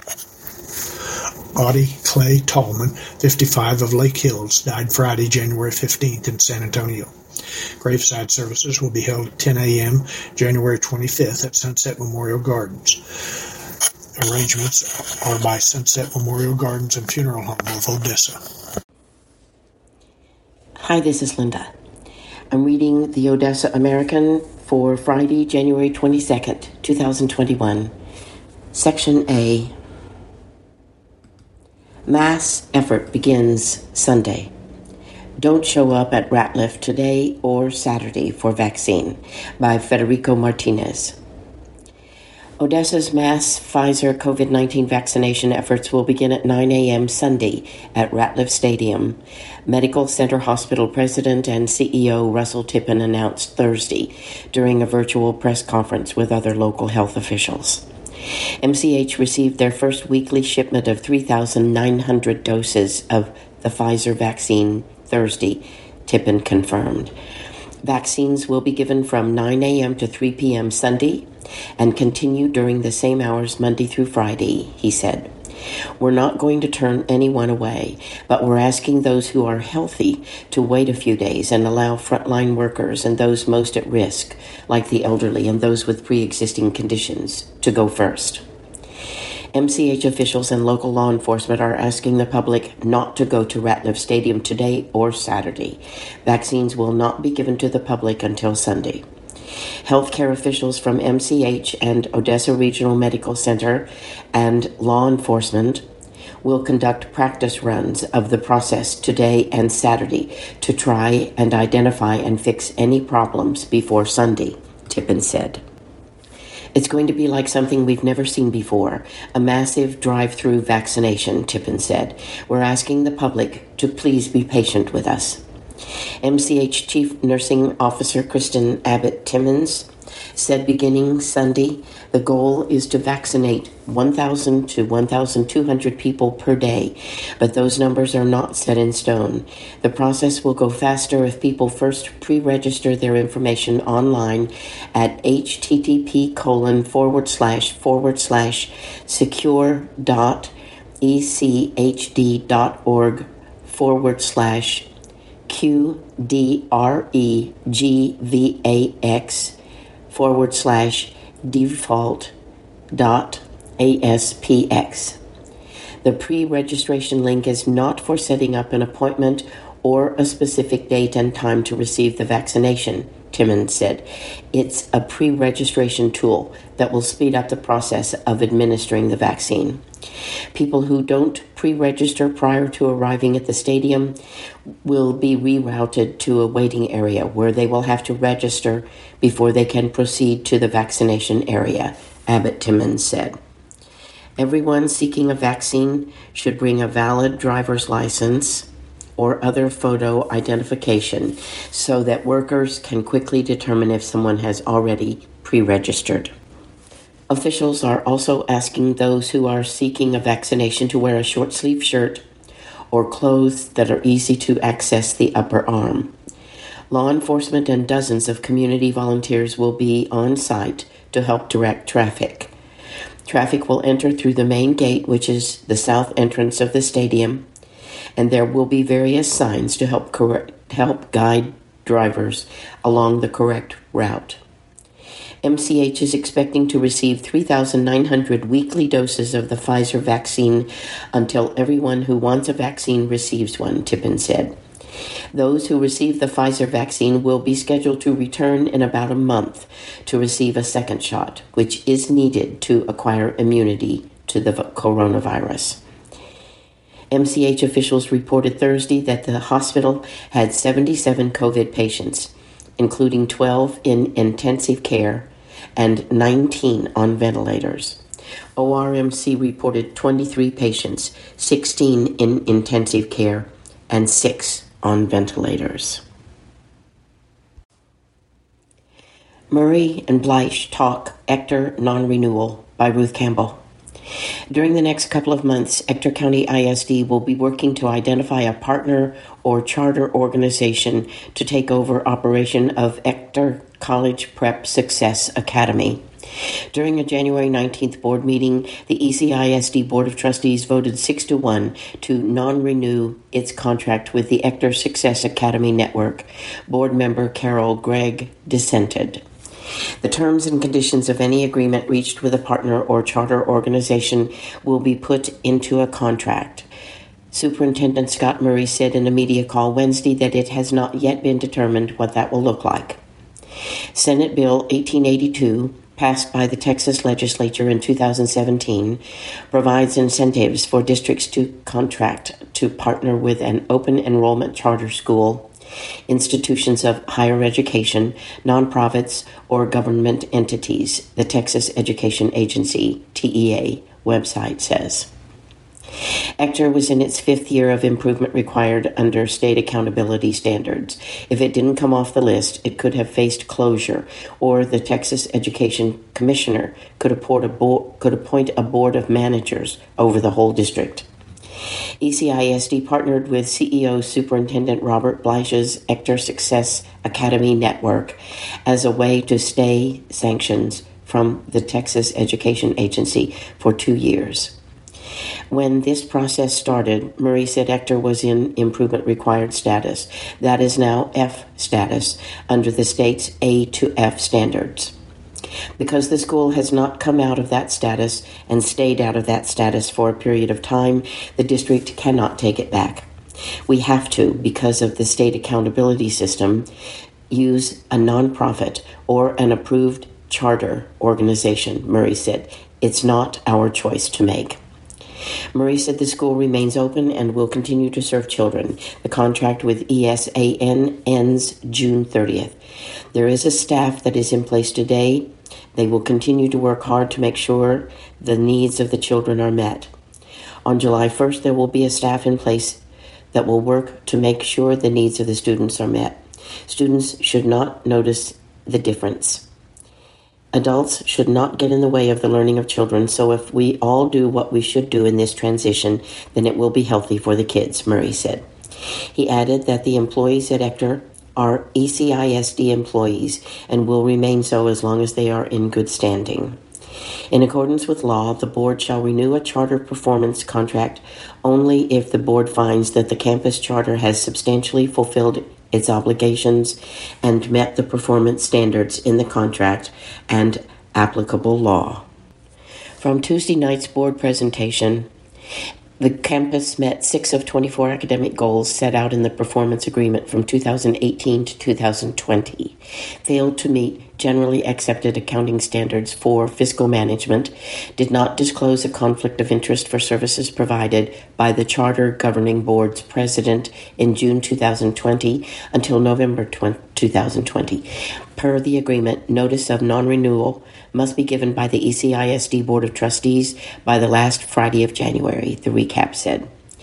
Audie Clay Tallman, 55 of Lake Hills, died Friday, January 15th in San Antonio. Graveside services will be held at 10 a.m. January 25th at Sunset Memorial Gardens. Arrangements are by Sunset Memorial Gardens and Funeral Home of Odessa. Hi, this is Linda. I'm reading the Odessa American for Friday, January 22nd, 2021. Section A. Mass effort begins Sunday. Don't show up at Ratliff today or Saturday for vaccine, by Federico Martinez. Odessa's mass Pfizer COVID-19 vaccination efforts will begin at 9 a.m. Sunday at Ratliff Stadium. Medical Center Hospital President and CEO Russell Tippin announced Thursday during a virtual press conference with other local health officials. MCH received their first weekly shipment of 3,900 doses of the Pfizer vaccine Thursday, Tippin confirmed. Vaccines will be given from 9 a.m. to 3 p.m. Sunday and continue during the same hours Monday through Friday, he said. We're not going to turn anyone away, but we're asking those who are healthy to wait a few days and allow frontline workers and those most at risk, like the elderly and those with pre-existing conditions, to go first. MCH officials and local law enforcement are asking the public not to go to Ratliff Stadium today or Saturday. Vaccines will not be given to the public until Sunday. Healthcare officials from MCH and Odessa Regional Medical Center and law enforcement will conduct practice runs of the process today and Saturday to try and identify and fix any problems before Sunday, Tippin said. It's going to be like something we've never seen before, a massive drive-through vaccination, Tippin said. We're asking the public to please be patient with us. MCH Chief Nursing Officer Kristen Abbott Timmons said beginning Sunday, the goal is to vaccinate 1,000 to 1,200 people per day, but those numbers are not set in stone. The process will go faster if people first pre-register their information online at http://secure.echdregvax/default.aspx. The pre-registration link is not for setting up an appointment or a specific date and time to receive the vaccination, Timmons said. It's a pre-registration tool that will speed up the process of administering the vaccine. People who don't pre-register prior to arriving at the stadium will be rerouted to a waiting area where they will have to register before they can proceed to the vaccination area, Abbott Timmons said. Everyone seeking a vaccine should bring a valid driver's license or other photo identification so that workers can quickly determine if someone has already pre-registered. Officials are also asking those who are seeking a vaccination to wear a short-sleeve shirt or clothes that are easy to access the upper arm. Law enforcement and dozens of community volunteers will be on site to help direct traffic. Traffic will enter through the main gate, which is the south entrance of the stadium, and there will be various signs to help guide drivers along the correct route. MCH is expecting to receive 3,900 weekly doses of the Pfizer vaccine until everyone who wants a vaccine receives one, Tippin said. Those who receive the Pfizer vaccine will be scheduled to return in about a month to receive a second shot, which is needed to acquire immunity to the coronavirus. MCH officials reported Thursday that the hospital had 77 COVID patients, including 12 in intensive care and 19 on ventilators. ORMC reported 23 patients, 16 in intensive care and 6 on ventilators. Murray and Bleich talk Ector non-renewal by Ruth Campbell. During the next couple of months, Ector County ISD will be working to identify a partner or charter organization to take over operation of Ector College Prep Success Academy. During a January 19th board meeting, the ECISD Board of Trustees voted 6-1 to non-renew its contract with the Ector Success Academy Network. Board member Carol Gregg dissented. The terms and conditions of any agreement reached with a partner or charter organization will be put into a contract. Superintendent Scott Murray said in a media call Wednesday that it has not yet been determined what that will look like. Senate Bill 1882, passed by the Texas legislature in 2017, provides incentives for districts to contract to partner with an open enrollment charter school, institutions of higher education, nonprofits, or government entities, the Texas Education Agency, TEA, website says. Ector was in its 5th year of improvement required under state accountability standards. If it didn't come off the list, it could have faced closure, or the Texas Education Commissioner could appoint a board of managers over the whole district. ECISD partnered with CEO Superintendent Robert Bleich's Ector Success Academy Network as a way to stay sanctions from the Texas Education Agency for 2 years. When this process started, Murray said Ector was in improvement required status. That is now F status under the state's A to F standards. Because the school has not come out of that status and stayed out of that status for a period of time, the district cannot take it back. We have to, because of the state accountability system, use a nonprofit or an approved charter organization, Murray said. It's not our choice to make. Murray said the school remains open and will continue to serve children. The contract with ESAN ends June 30th. There is a staff that is in place today. They will continue to work hard to make sure the needs of the children are met. On July 1st, there will be a staff in place that will work to make sure the needs of the students are met. Students should not notice the difference. Adults should not get in the way of the learning of children, so if we all do what we should do in this transition, then it will be healthy for the kids, Murray said. He added that the employees at Ector are ECISD employees and will remain so as long as they are in good standing. In accordance with law, the board shall renew a charter performance contract only if the board finds that the campus charter has substantially fulfilled its obligations and met the performance standards in the contract and applicable law. From Tuesday night's board presentation, the campus met 6 of 24 academic goals set out in the performance agreement from 2018 to 2020, failed to meet generally accepted accounting standards for fiscal management, did not disclose a conflict of interest for services provided by the Charter Governing Board's president in June 2020 until November 2020. Per the agreement, notice of non-renewal must be given by the ECISD Board of Trustees by the last Friday of January, the recap said.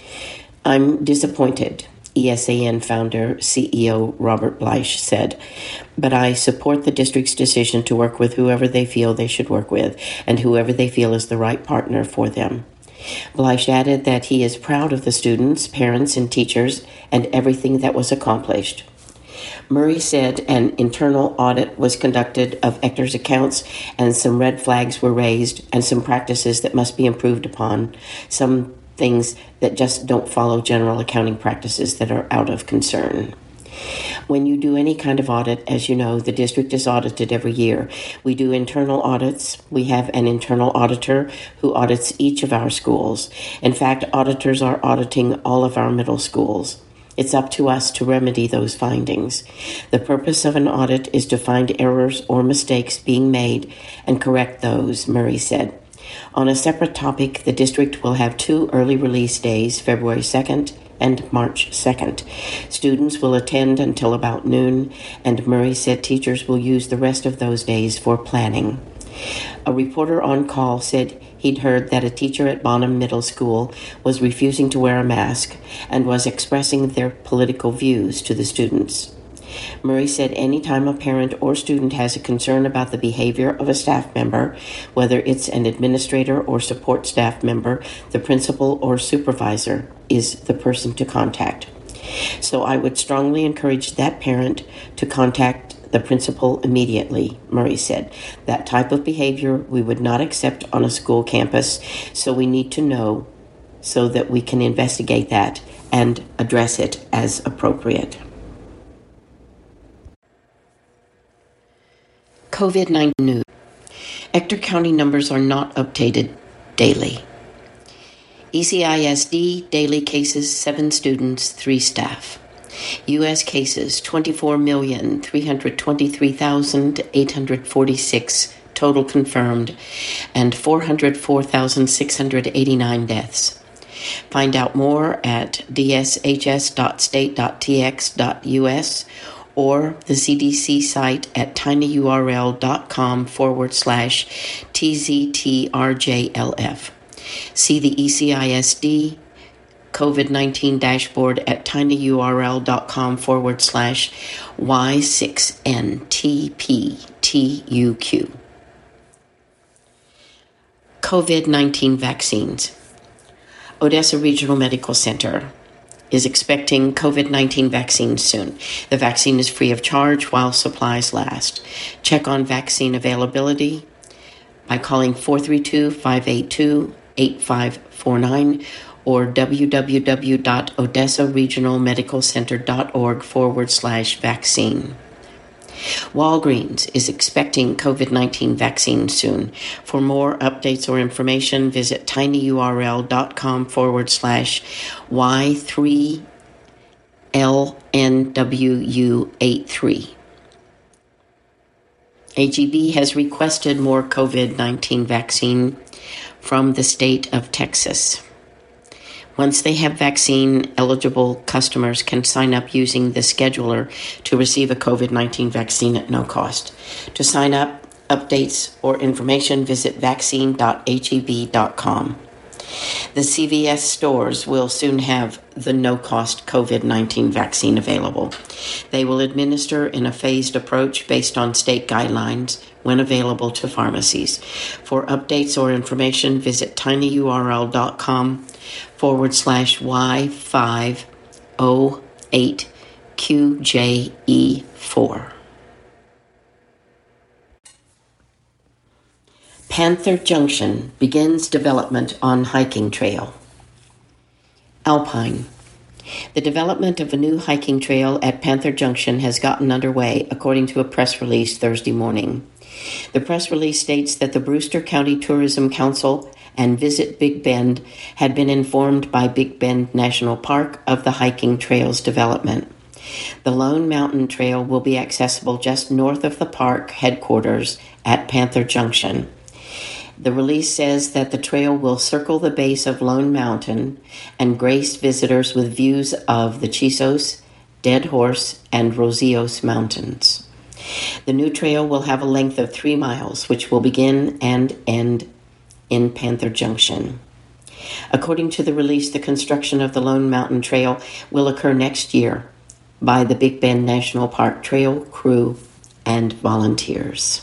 I'm disappointed, ESAN founder CEO Robert Bleich said, but I support the district's decision to work with whoever they feel they should work with and whoever they feel is the right partner for them. Bleich added that he is proud of the students, parents, and teachers and everything that was accomplished. Murray said an internal audit was conducted of Ector's accounts and some red flags were raised and some practices that must be improved upon, some things that just don't follow general accounting practices that are out of concern. When you do any kind of audit, as you know, the district is audited every year. We do internal audits. We have an internal auditor who audits each of our schools. In fact, auditors are auditing all of our middle schools. It's up to us to remedy those findings. The purpose of an audit is to find errors or mistakes being made and correct those, Murray said. On a separate topic, the district will have 2 early release days, February 2nd and March 2nd. Students will attend until about noon, and Murray said teachers will use the rest of those days for planning. A reporter on call said he'd heard that a teacher at Bonham Middle School was refusing to wear a mask and was expressing their political views to the students. Murray said any time a parent or student has a concern about the behavior of a staff member, whether it's an administrator or support staff member, the principal or supervisor is the person to contact. So I would strongly encourage that parent to contact the principal immediately, Murray said. That type of behavior we would not accept on a school campus, so we need to know so that we can investigate that and address it as appropriate. COVID-19 news. Ector County numbers are not updated daily. ECISD daily cases 7 students, 3 staff. U.S. cases 24,323,846 total confirmed and 404,689 deaths. Find out more at dshs.state.tx.us or the CDC site at tinyurl.com/TZTRJLF. See the ECISD COVID-19 dashboard at tinyurl.com/Y6NTPTUQ. COVID-19 vaccines. Odessa Regional Medical Center is expecting COVID-19 vaccines soon. The vaccine is free of charge while supplies last. Check on vaccine availability by calling 432-582-8549 or www.odessaregionalmedicalcenter.org/vaccine. Walgreens is expecting COVID-19 vaccine soon. For more updates or information, visit tinyurl.com/Y3LNWU83. AGB has requested more COVID-19 vaccine from the state of Texas. Once they have vaccine, eligible customers can sign up using the scheduler to receive a COVID-19 vaccine at no cost. To sign up, updates, or information, visit vaccine.heb.com. The CVS stores will soon have the no-cost COVID-19 vaccine available. They will administer in a phased approach based on state guidelines when available to pharmacies. For updates or information, visit tinyurl.com/Y508QJE4. Panther Junction begins development on hiking trail. Alpine. The development of a new hiking trail at Panther Junction has gotten underway, according to a press release Thursday morning. The press release states that the Brewster County Tourism Council and Visit Big Bend had been informed by Big Bend National Park of the hiking trail's development. The Lone Mountain Trail will be accessible just north of the park headquarters at Panther Junction. The release says that the trail will circle the base of Lone Mountain and grace visitors with views of the Chisos, Dead Horse, and Rosios Mountains. The new trail will have a length of 3 miles, which will begin and end in Panther Junction. According to the release, the construction of the Lone Mountain Trail will occur next year by the Big Bend National Park trail crew and volunteers.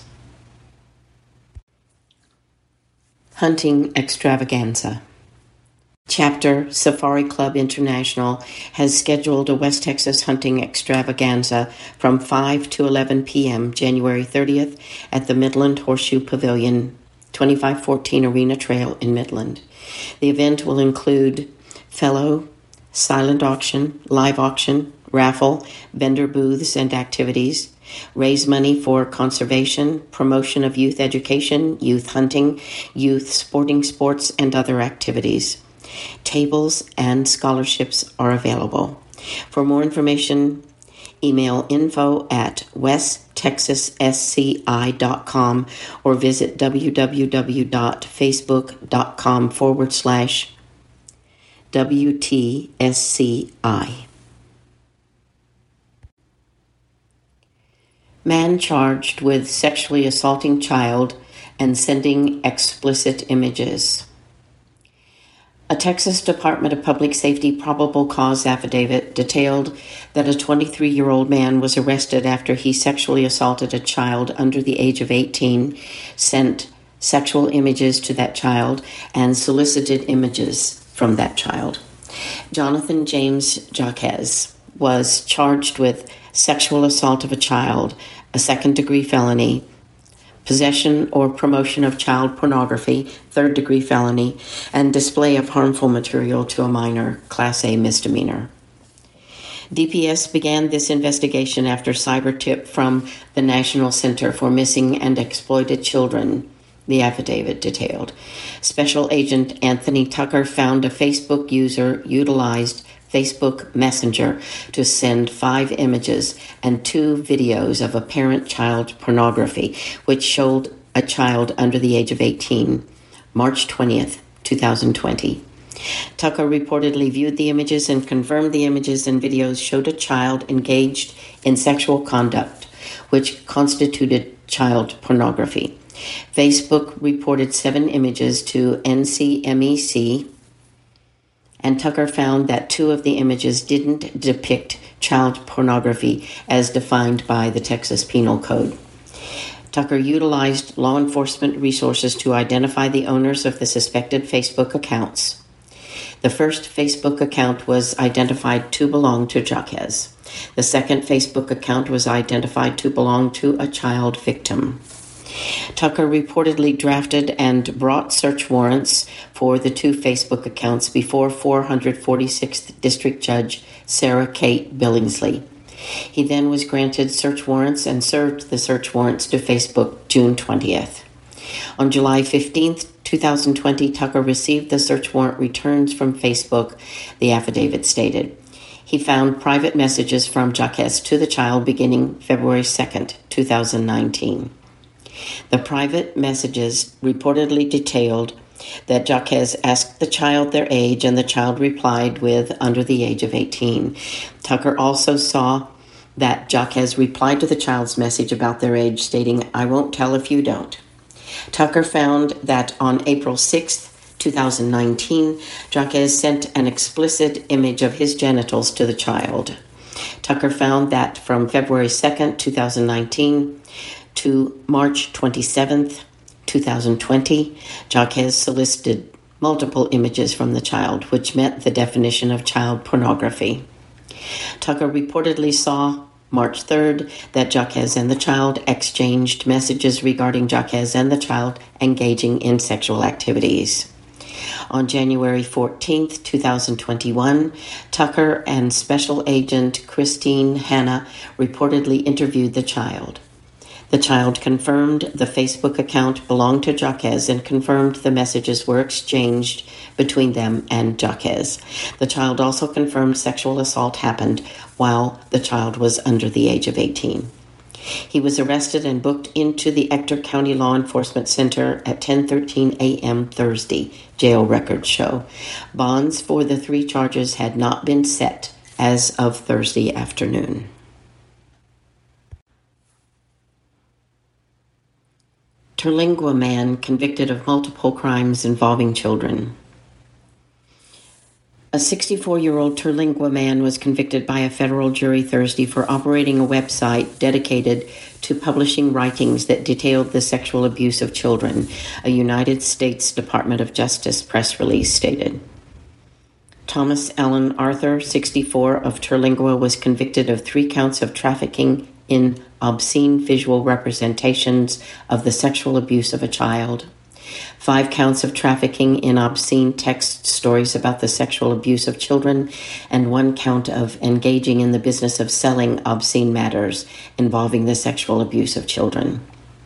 Hunting Extravaganza. Chapter Safari Club International has scheduled a West Texas hunting extravaganza from 5 to 11 p.m. January 30th at the Midland Horseshoe Pavilion, 2514 Arena Trail in Midland. The event will include fellow, silent auction, live auction, raffle, vendor booths, and activities. Raise money for conservation, promotion of youth education, youth hunting, youth sports, and other activities. Tables and scholarships are available. For more information, email info@westtexassci.com or visit www.facebook.com/WTSCI. Man charged with sexually assaulting child and sending explicit images. A Texas Department of Public Safety probable cause affidavit detailed that a 23-year-old man was arrested after he sexually assaulted a child under the age of 18, sent sexual images to that child, and solicited images from that child. Jonathan James Jaquez was charged with sexual assault of a child, a second-degree felony, possession or promotion of child pornography, third-degree felony, and display of harmful material to a minor, Class A misdemeanor. DPS began this investigation after cyber tip from the National Center for Missing and Exploited Children, the affidavit detailed. Special Agent Anthony Tucker found a Facebook user utilized Facebook Messenger to send 5 images and 2 videos of apparent child pornography, which showed a child under the age of 18, March 20th, 2020. Tucker reportedly viewed the images and confirmed the images and videos showed a child engaged in sexual conduct, which constituted child pornography. Facebook reported 7 images to NCMEC, and Tucker found that 2 of the images didn't depict child pornography as defined by the Texas Penal Code. Tucker utilized law enforcement resources to identify the owners of the suspected Facebook accounts. The first Facebook account was identified to belong to Jaquez. The second Facebook account was identified to belong to a child victim. Tucker reportedly drafted and brought search warrants for the 2 Facebook accounts before 446th District Judge Sarah Kate Billingsley. He then was granted search warrants and served the search warrants to Facebook June 20th. On July 15th, 2020, Tucker received the search warrant returns from Facebook, the affidavit stated. He found private messages from Jaquez to the child beginning February 2nd, 2019. The private messages reportedly detailed that Jaquez asked the child their age and the child replied with under the age of 18. Tucker also saw that Jaquez replied to the child's message about their age stating, "I won't tell if you don't." Tucker found that on April 6th, 2019, Jaquez sent an explicit image of his genitals to the child. Tucker found that from February 2nd, 2019 to March 27th, 2020, Jaquez solicited multiple images from the child, which met the definition of child pornography. Tucker reportedly saw March 3rd that Jaquez and the child exchanged messages regarding Jaquez and the child engaging in sexual activities. On January 14th, 2021, Tucker and Special Agent Christine Hanna reportedly interviewed the child. The child confirmed the Facebook account belonged to Jaquez and confirmed the messages were exchanged between them and Jaquez. The child also confirmed sexual assault happened while the child was under the age of 18. He was arrested and booked into the Ector County Law Enforcement Center at 10:13 a.m. Thursday, jail records show. Bonds for the 3 charges had not been set as of Thursday afternoon. Terlingua man convicted of multiple crimes involving children. A 64-year-old Terlingua man was convicted by a federal jury Thursday for operating a website dedicated to publishing writings that detailed the sexual abuse of children, a United States Department of Justice press release stated. Thomas Allen Arthur, 64, of Terlingua, was convicted of 3 counts of trafficking in obscene visual representations of the sexual abuse of a child, 5 counts of trafficking in obscene text stories about the sexual abuse of children, and 1 count of engaging in the business of selling obscene matters involving the sexual abuse of children.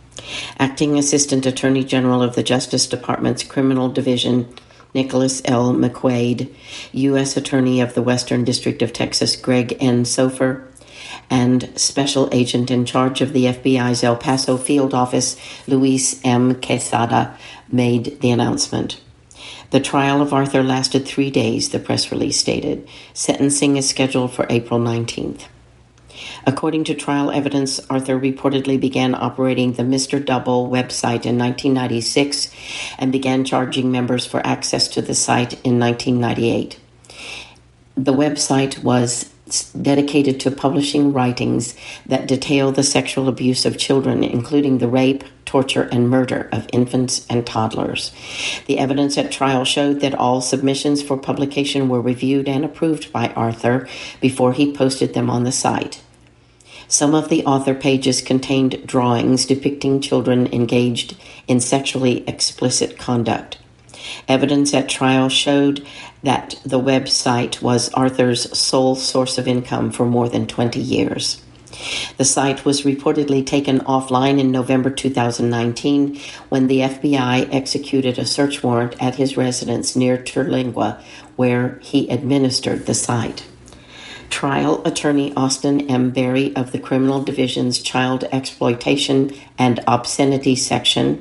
Acting Assistant Attorney General of the Justice Department's Criminal Division, Nicholas L. McQuaid, U.S. Attorney of the Western District of Texas, Greg N. Sofer, and Special Agent in charge of the FBI's El Paso field office, Luis M. Quesada, made the announcement. The trial of Arthur lasted 3 days, the press release stated. Sentencing is scheduled for April 19th. According to trial evidence, Arthur reportedly began operating the Mr. Double website in 1996 and began charging members for access to the site in 1998. The website was dedicated to publishing writings that detail the sexual abuse of children, including the rape, torture, and murder of infants and toddlers. The evidence at trial showed that all submissions for publication were reviewed and approved by Arthur before he posted them on the site. Some of the author pages contained drawings depicting children engaged in sexually explicit conduct. Evidence at trial showed that the website was Arthur's sole source of income for more than 20 years. The site was reportedly taken offline in November 2019 when the FBI executed a search warrant at his residence near Terlingua, where he administered the site. Trial attorney Austin M. Berry of the Criminal Division's Child Exploitation and Obscenity Section,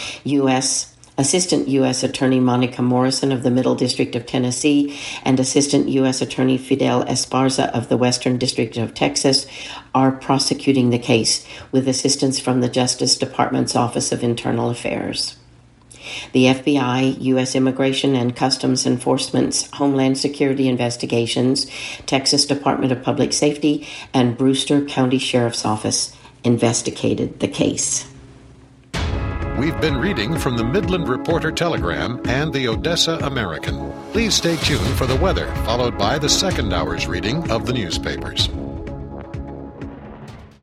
Assistant U.S. Attorney Monica Morrison of the Middle District of Tennessee, and Assistant U.S. Attorney Fidel Esparza of the Western District of Texas are prosecuting the case with assistance from the Justice Department's Office of Internal Affairs. The FBI, U.S. Immigration and Customs Enforcement's Homeland Security Investigations, Texas Department of Public Safety, and Brewster County Sheriff's Office investigated the case. We've been reading from the Midland Reporter Telegram and the Odessa American. Please stay tuned for the weather, followed by the second hour's reading of the newspapers.